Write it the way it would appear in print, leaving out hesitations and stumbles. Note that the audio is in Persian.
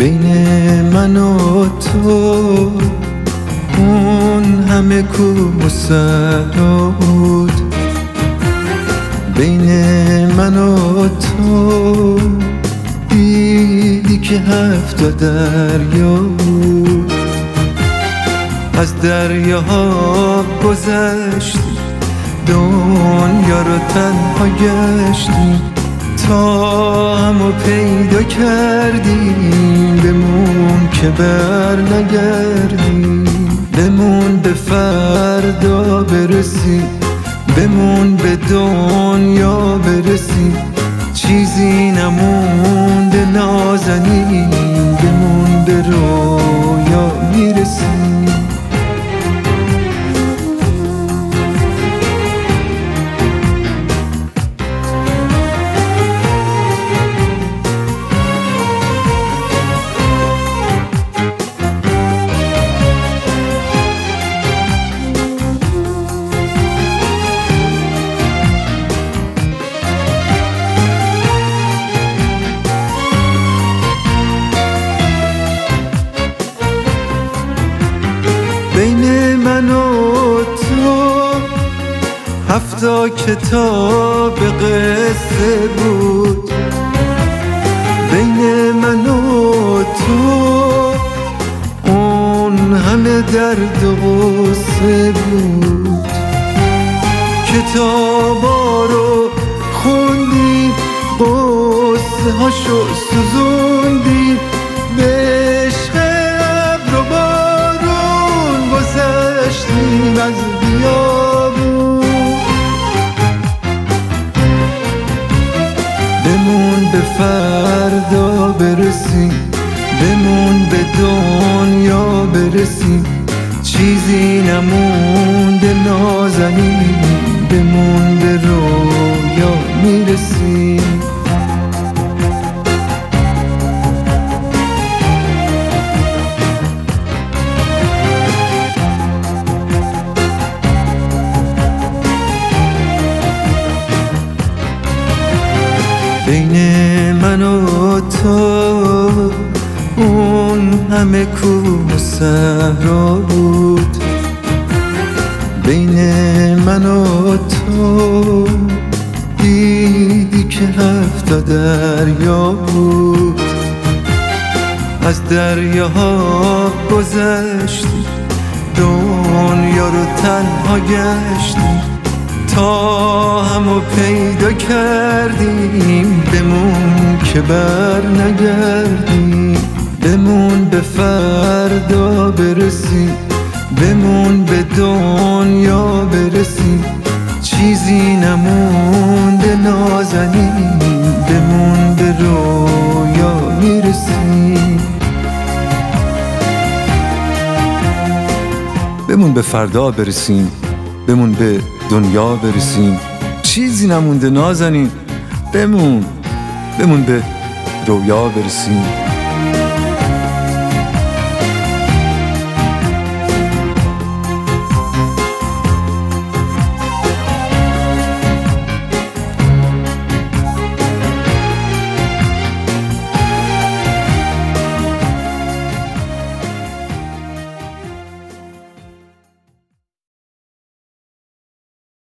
بین من و تو اون همه کوه و صحرا بود، بین من و تو دیدی که 7 دریا بود. از دریاها گذشتی، دنیا رو تنها گشتیم تا همو پیدا کردیم. بمون که بر نگردیم، بمون به فردا برسیم، بمون به دنیا برسیم. چیزی نمونده نازنین، بمون به رویا میرسیم. بین من و تو 7 کتاب قصه بود، بین من و تو اون همه درد و غصه بود. کتابا رو خوندیم، غصه هاشو سوزوندیم، به عشق ابر و بارون گذشتیم از بیابون. بمون به فردا برسیم، بمون به دنیا برسیم. چیزی نمونده نازنین، بمون به رویا میرسیم. بین من و تو اون همه کوه و صحرا بود، بین من و تو دیدی که 7 دریا بود. از دریاها گذشتی، دنیا رو تنها گشتی تا همو پیدا کردیم. بمون که بر نگردیم، بمون به فردا برسیم، بمون به دنیا برسیم. چیزی نمونده نازنین، بمون به رویا میرسیم. بمون به فردا برسیم، بمون به دنیا برسیم. چیزی نمونده نازنین، بمون به رویا برسیم.